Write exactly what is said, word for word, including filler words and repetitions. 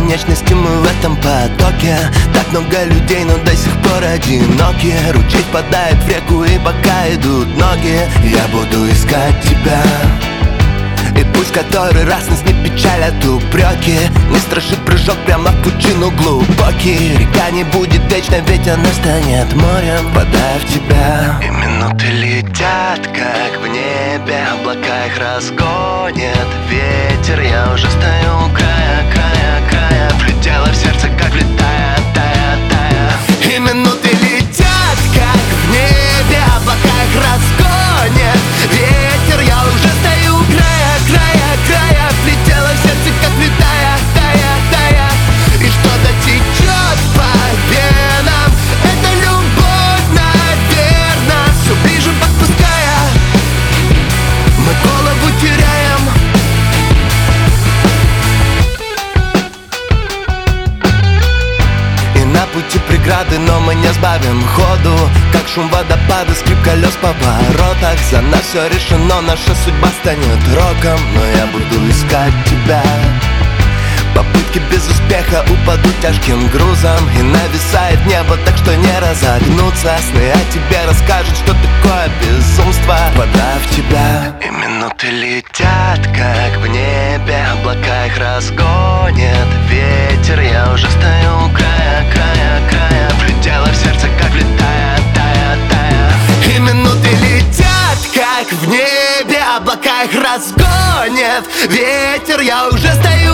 бесконечности мы в этом потоке. Так много людей, но до сих пор одиноки. Ручей впадает в реку, и пока идут ноги, я буду искать тебя. И пусть который раз нас не печалят упреки, не страшит прыжок прямо в пучину глубокий. Река не будет вечной, ведь она станет морем, впадая в тебя. И минуты летят, как в небе, облака их разгонит ветер. Я уже стою у края, края, края, влетела в сердце, как влетая, тая, тая. И минуты летят, как в небе, облака их разгонит ветер. Я уже стою у края, края, края, влетела в сердце, как влетая, тая, тая. И что-то течет по венам, это любовь, наверно. Все ближе подпуская, мы голову теряем. И на пути преграды, но мы не сбавим ходу. Как шум водопада, скрип колес в поворотах. За нас все решено, наша судьба станет роком. Но я буду искать тебя. Попытки без успеха упадут тяжким грузом, и нависает небо, так что не разогнуться. Сны о тебе расскажут, что такое безумство, впадая в тебя. И минуты летят, как в небе, облака их разгонит ветер. Я уже стою у края, края, края, влетела в сердце, как влетая, тая, тая. И минуты летят, как в небе, облака их разгонит ветер. Я уже стою